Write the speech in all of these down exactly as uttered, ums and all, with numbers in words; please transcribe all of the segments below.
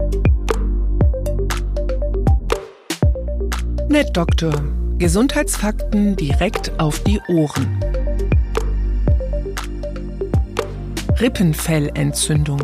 NetDoktor. Gesundheitsfakten direkt auf die Ohren. Rippenfellentzündung.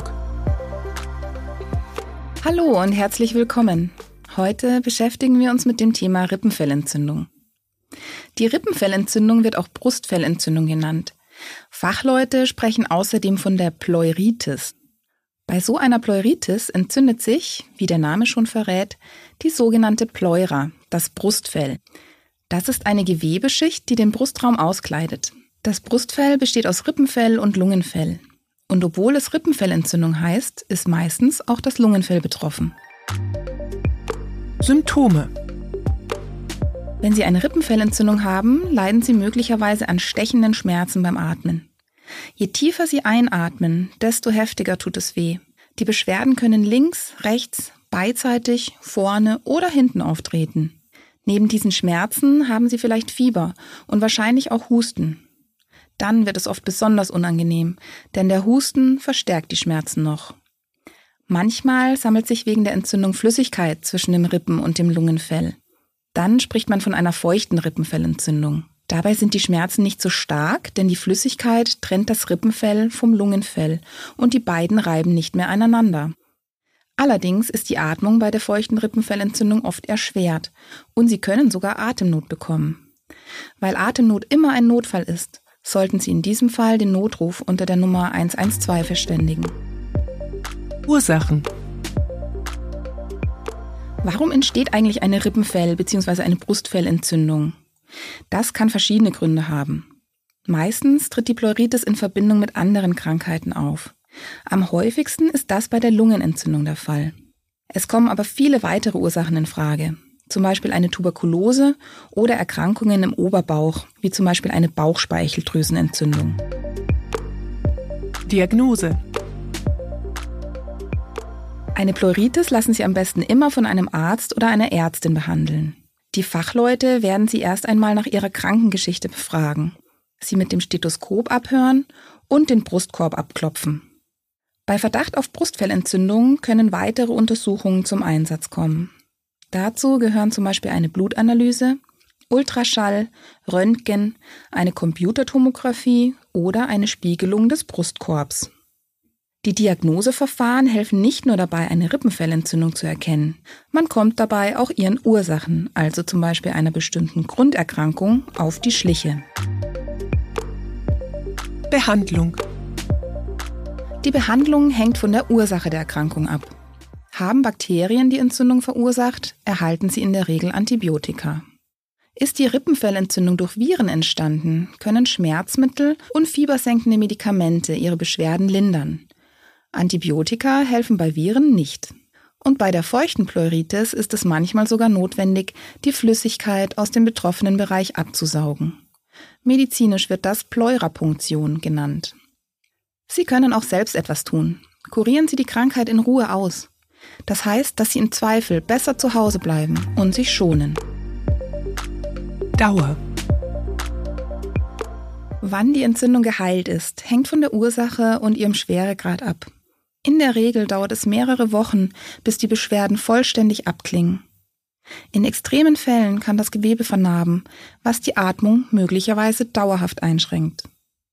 Hallo und herzlich willkommen. Heute beschäftigen wir uns mit dem Thema Rippenfellentzündung. Die Rippenfellentzündung wird auch Brustfellentzündung genannt. Fachleute sprechen außerdem von der Pleuritis. Bei so einer Pleuritis entzündet sich, wie der Name schon verrät, die sogenannte Pleura, das Brustfell. Das ist eine Gewebeschicht, die den Brustraum auskleidet. Das Brustfell besteht aus Rippenfell und Lungenfell. Und obwohl es Rippenfellentzündung heißt, ist meistens auch das Lungenfell betroffen. Symptome. Wenn Sie eine Rippenfellentzündung haben, leiden Sie möglicherweise an stechenden Schmerzen beim Atmen. Je tiefer Sie einatmen, desto heftiger tut es weh. Die Beschwerden können links, rechts, beidseitig, vorne oder hinten auftreten. Neben diesen Schmerzen haben Sie vielleicht Fieber und wahrscheinlich auch Husten. Dann wird es oft besonders unangenehm, denn der Husten verstärkt die Schmerzen noch. Manchmal sammelt sich wegen der Entzündung Flüssigkeit zwischen dem Rippen- und dem Lungenfell. Dann spricht man von einer feuchten Rippenfellentzündung. Dabei sind die Schmerzen nicht so stark, denn die Flüssigkeit trennt das Rippenfell vom Lungenfell und die beiden reiben nicht mehr aneinander. Allerdings ist die Atmung bei der feuchten Rippenfellentzündung oft erschwert und Sie können sogar Atemnot bekommen. Weil Atemnot immer ein Notfall ist, sollten Sie in diesem Fall den Notruf unter der Nummer eins eins zwei verständigen. Ursachen. Warum entsteht eigentlich eine Rippenfell- bzw. eine Brustfellentzündung? Das kann verschiedene Gründe haben. Meistens tritt die Pleuritis in Verbindung mit anderen Krankheiten auf. Am häufigsten ist das bei der Lungenentzündung der Fall. Es kommen aber viele weitere Ursachen in Frage, zum Beispiel eine Tuberkulose oder Erkrankungen im Oberbauch, wie zum Beispiel eine Bauchspeicheldrüsenentzündung. Diagnose. Eine Pleuritis lassen Sie am besten immer von einem Arzt oder einer Ärztin behandeln. Die Fachleute werden Sie erst einmal nach Ihrer Krankengeschichte befragen, Sie mit dem Stethoskop abhören und den Brustkorb abklopfen. Bei Verdacht auf Brustfellentzündung können weitere Untersuchungen zum Einsatz kommen. Dazu gehören zum Beispiel eine Blutanalyse, Ultraschall, Röntgen, eine Computertomographie oder eine Spiegelung des Brustkorbs. Die Diagnoseverfahren helfen nicht nur dabei, eine Rippenfellentzündung zu erkennen. Man kommt dabei auch ihren Ursachen, also zum Beispiel einer bestimmten Grunderkrankung, auf die Schliche. Behandlung. Die Behandlung hängt von der Ursache der Erkrankung ab. Haben Bakterien die Entzündung verursacht, erhalten sie in der Regel Antibiotika. Ist die Rippenfellentzündung durch Viren entstanden, können Schmerzmittel und fiebersenkende Medikamente ihre Beschwerden lindern. Antibiotika helfen bei Viren nicht. Und bei der feuchten Pleuritis ist es manchmal sogar notwendig, die Flüssigkeit aus dem betroffenen Bereich abzusaugen. Medizinisch wird das Pleurapunktion genannt. Sie können auch selbst etwas tun. Kurieren Sie die Krankheit in Ruhe aus. Das heißt, dass Sie im Zweifel besser zu Hause bleiben und sich schonen. Dauer. Wann die Entzündung geheilt ist, hängt von der Ursache und ihrem Schweregrad ab. In der Regel dauert es mehrere Wochen, bis die Beschwerden vollständig abklingen. In extremen Fällen kann das Gewebe vernarben, was die Atmung möglicherweise dauerhaft einschränkt.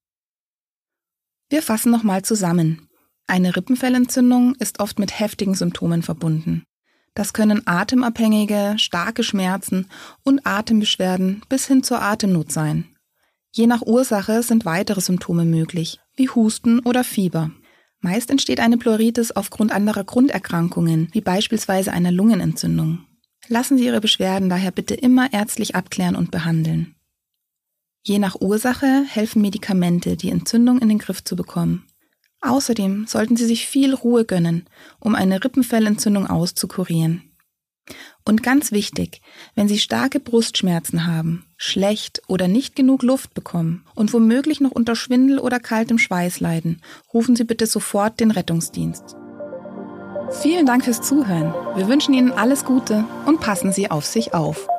Wir fassen nochmal zusammen. Eine Rippenfellentzündung ist oft mit heftigen Symptomen verbunden. Das können atemabhängige, starke Schmerzen und Atembeschwerden bis hin zur Atemnot sein. Je nach Ursache sind weitere Symptome möglich, wie Husten oder Fieber. Meist entsteht eine Pleuritis aufgrund anderer Grunderkrankungen, wie beispielsweise einer Lungenentzündung. Lassen Sie Ihre Beschwerden daher bitte immer ärztlich abklären und behandeln. Je nach Ursache helfen Medikamente, die Entzündung in den Griff zu bekommen. Außerdem sollten Sie sich viel Ruhe gönnen, um eine Rippenfellentzündung auszukurieren. Und ganz wichtig, wenn Sie starke Brustschmerzen haben, schlecht oder nicht genug Luft bekommen und womöglich noch unter Schwindel oder kaltem Schweiß leiden, rufen Sie bitte sofort den Rettungsdienst. Vielen Dank fürs Zuhören. Wir wünschen Ihnen alles Gute und passen Sie auf sich auf.